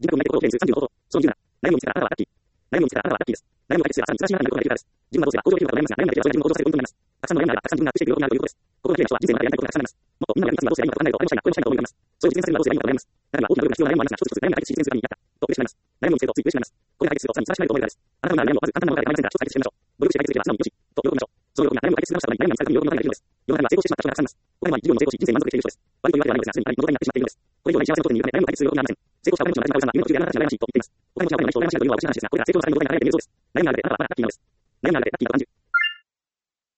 人格のないところを提示する30の方法。小児17。悩みを見つけたあなたはラッキー。悩みを見つけたあなたはラッキーです。悩みを解決すればさらに難しい中になることができるからです。自分はどうすれば向上できるのかと悩みますが、悩みだけではそれは自分を向上させるポイントになります。たくさんの悩みがあればたくさん自分がアップしていく要因があるということです。心が開いていることです。心の開いていることがたくさんあります。もっとみんなが今いつもどうすればいいのか分からないと、これもしないがどうすればいいのか分からないと、これもしないがどうしたらいいのか分からないと、これもしたいな、これもしたいな、これもしたいな、と嬉しくなります。悩みを見つけるとつい嬉しくなります。これが解決するとさらに素晴らしくなると思えるからです。あなたの悩みをまず簡単なものからで構いませんが、一つ解決してみましょう。努力して解決すれば素直によし、と喜びましょう。その喜びが悩みを解決するましたのに、悩みが見つかると喜びができるのです。世の中には成功してしまった人がたくさんいます。他には事業も成功し、人生に満足できている人です。悪いというわけではないのですが、すでに物足りになってしまっているのです。これ以上ない幸せのことにいるため、悩みを解決する喜びがありません。成功したお金持ちの中島さんが夢の途中であなたたちが羨ましいと言っています。お金持ちがお金のない人を羨ましいなというのは私の話ですが、これが成功のために物足りないだけで妄想です。悩みがあるのであなたはラッキーなのです。悩みがあるのでラッキーな感じ。